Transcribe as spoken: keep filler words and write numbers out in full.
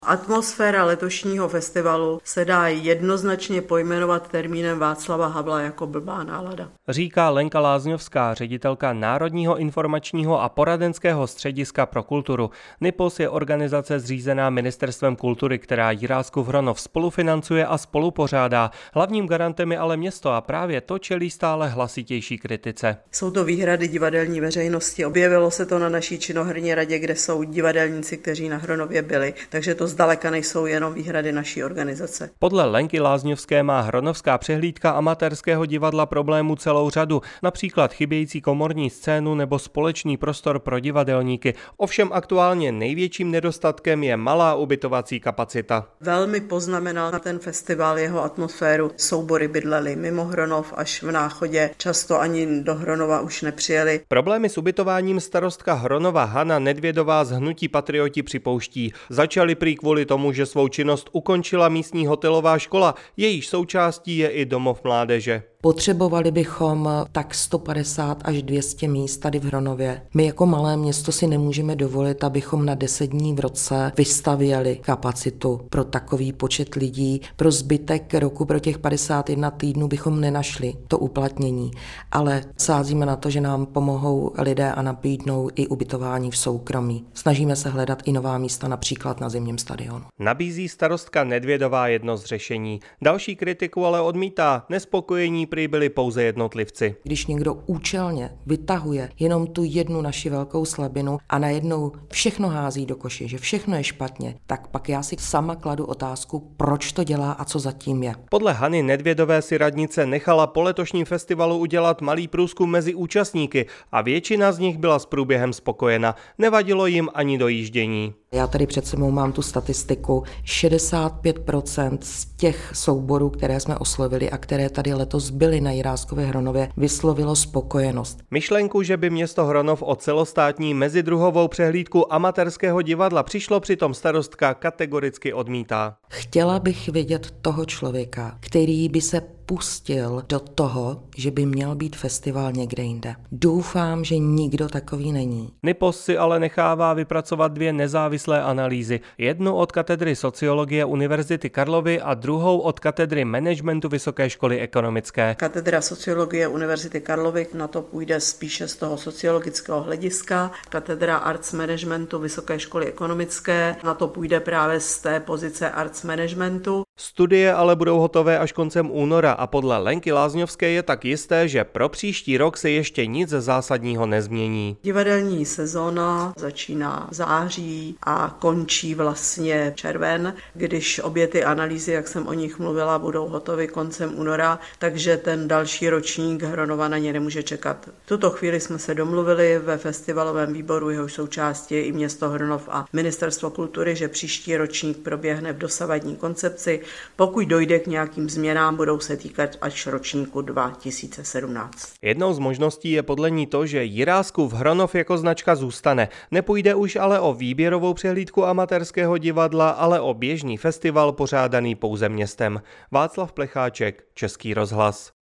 Atmosféra letošního festivalu se dá jednoznačně pojmenovat termínem Václava Havla jako blbá nálada. Říká Lenka Lázňovská, ředitelka Národního informačního a poradenského střediska pro kulturu. NIPOS je organizace zřízená Ministerstvem kultury, která Jiráskův Hronov spolufinancuje a spolupořádá. Hlavním garantem je ale město a právě to čelí stále hlasitější kritice. Jsou to výhrady divadelní veřejnosti. Objevilo se to na naší činoherní radě, kde jsou divadelníci, kteří na Hronově byli, takže to zdaleka nejsou jenom výhrady naší organizace. Podle Lenky Lázňovské má hronovská přehlídka amatérského divadla problémů celou řadu, například chybějící komorní scénu nebo společný prostor pro divadelníky. Ovšem aktuálně největším nedostatkem je malá ubytovací kapacita. Velmi poznamenal na ten festival jeho atmosféru. Soubory bydleli mimo Hronov až v Náchodě, často ani do Hronova už nepřijeli. Problémy s ubytováním starostka Hronova Hana Nedvědová z hnutí Patrioti připouští. Začali prý kvůli tomu, že svou činnost ukončila místní hotelová škola, jejíž součástí je i domov mládeže. Potřebovali bychom tak sto padesát až dvě stě míst tady v Hronově. My jako malé město si nemůžeme dovolit, abychom na deset dní v roce vystavěli kapacitu pro takový počet lidí. Pro zbytek roku, pro těch padesát jedna týdnů bychom nenašli to uplatnění, ale sázíme na to, že nám pomohou lidé a nabídnou i ubytování v soukromí. Snažíme se hledat i nová místa, například na zimním stadionu. Nabízí starostka Nedvědová jedno z řešení. Další kritiku ale odmítá. Nespokojení prý byli pouze jednotlivci. Když někdo účelně vytahuje jenom tu jednu naši velkou slabinu a najednou všechno hází do koše, že všechno je špatně, tak pak já si sama kladu otázku, proč to dělá a co zatím je. Podle Hany Nedvědové si radnice nechala po letošním festivalu udělat malý průzkum mezi účastníky a většina z nich byla s průběhem spokojena. Nevadilo jim ani dojíždění. Já tady před sebou mám tu statistiku. šedesát pět procent z těch souborů, které jsme oslovili a které tady letos byly na Jiráskově Hronově, vyslovilo spokojenost. Myšlenku, že by město Hronov o celostátní mezidruhovou přehlídku amatérského divadla přišlo, přitom starostka kategoricky odmítá. Chtěla bych vidět toho člověka, který by se pustil do toho, že by měl být festival někde jinde. Doufám, že nikdo takový není. NIPOS si ale nechává vypracovat dvě nezávislé analýzy. Jednu od katedry sociologie Univerzity Karlovy a druhou od katedry managementu Vysoké školy ekonomické. Katedra sociologie Univerzity Karlovy na to půjde spíše z toho sociologického hlediska. Katedra arts managementu Vysoké školy ekonomické na to půjde právě z té pozice arts managementu. Studie ale budou hotové až koncem února a podle Lenky Lázňovské je tak jisté, že pro příští rok se ještě nic zásadního nezmění. Divadelní sezóna začíná v září a končí vlastně červen, když obě ty analýzy, jak jsem o nich mluvila, budou hotovy koncem února, takže ten další ročník Hronova na ně nemůže čekat. V tuto chvíli jsme se domluvili ve festivalovém výboru, jehož součástí je i město Hronov a Ministerstvo kultury, že příští ročník proběhne v dosavadní koncepci. Pokud dojde k nějakým změnám, budou se týkat až ročníku dva tisíce sedmnáct. Jednou z možností je podle ní to, že Jiráskův Hronov jako značka zůstane. Nepůjde už ale o výběrovou přehlídku amatérského divadla, ale o běžný festival pořádaný pouze městem. Václav Plecháček, Český rozhlas.